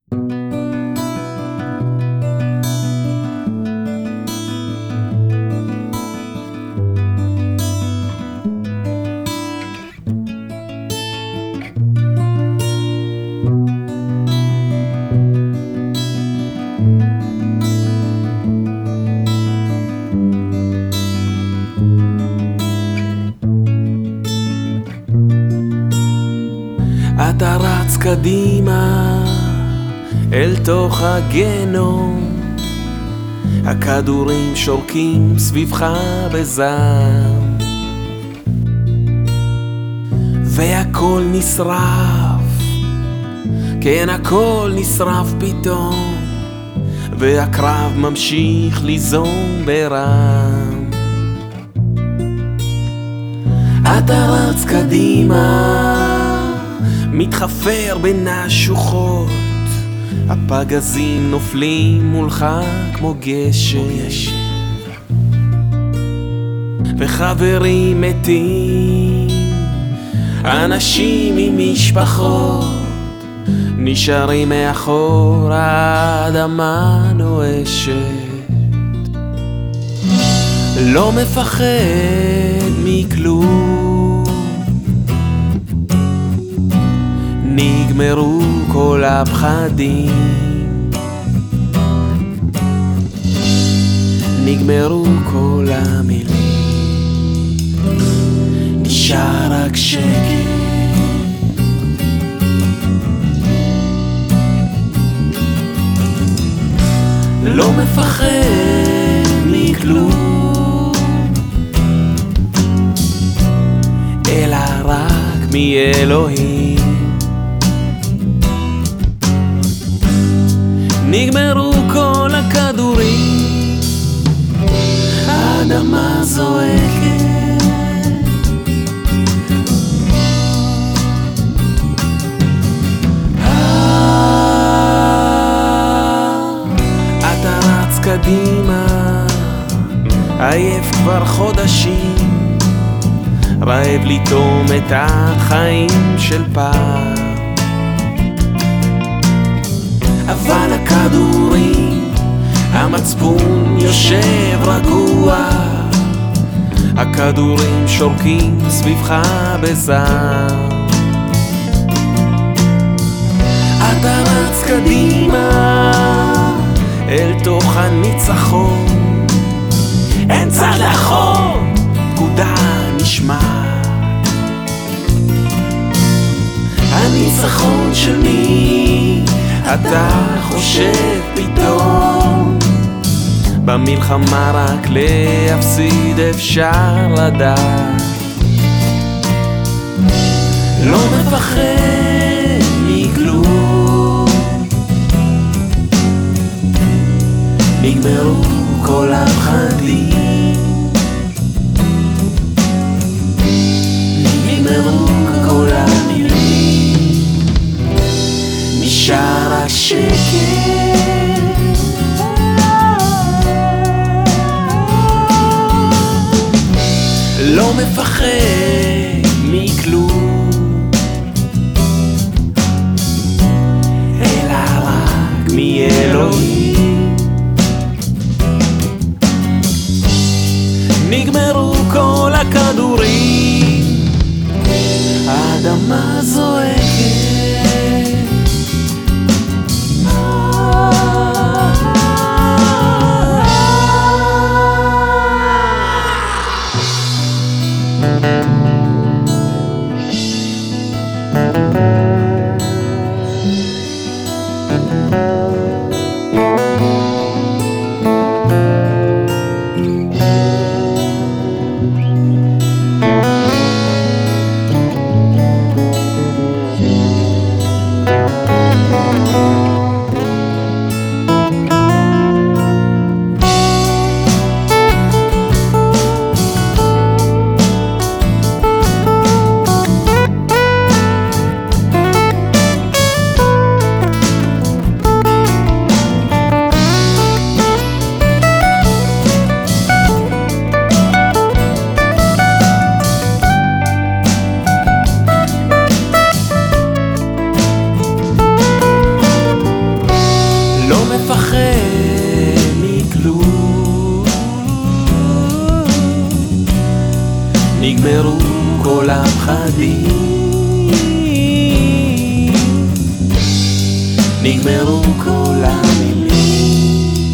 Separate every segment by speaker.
Speaker 1: אתה רץ קדימה אל תוך הגנום, הכדורים שורקים סביבך בזעם, והכל נשרף, כן הכל נשרף פתאום, והקרב ממשיך ליזום ברם. אתה רץ קדימה מתחפר בין השוחות, הפגזים נופלים מולך כמו גשם, וחברים מתים, אנשים עם משפחות נשארים מאחור, האדמה נואשת. לא מפחד מכלום, נגמרו כל הפחדים, נגמרו כל המילים, נשאר רק שקט. לא מפחד מכלום, אלא רק מאלוהים. נגמרו כל הכדורים, האדמה זועקת, אתה רץ קדימה, עייף כבר חודשים, רעב לטעום את החיים של פעם. אבל הכדורים, המצפון יושב רגוע, הכדורים שורקים סביבך בזעם. אתה רץ קדימה אל תוך הניצחון, אין צד לאחור, פקודה נשמעת. הניצחון של מי אתה חושב פתאום? במלחמה רק להפסיד אפשר לדעת. לא מפחד מכלום, נגמרו כל הפחדים, נגמרו כל המילים, נשאר רק שקט. לא מפחד מכלום, אלא רק מאלוהים. נגמרו כל הכדורים, האדמה זועקת. פחדים, נגמרו כל המילים,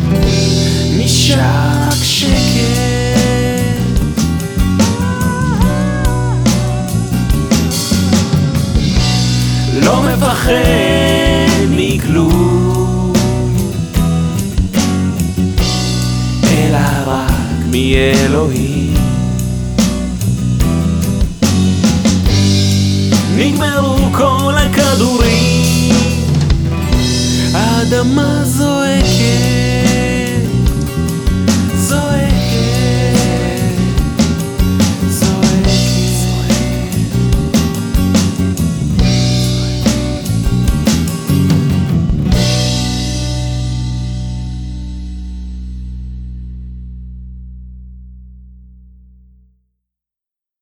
Speaker 1: נשאר רק שקט. לא מפחד מכלום, אלא רק מאלוהים. נגמרו כל הכדורים, האדמה זו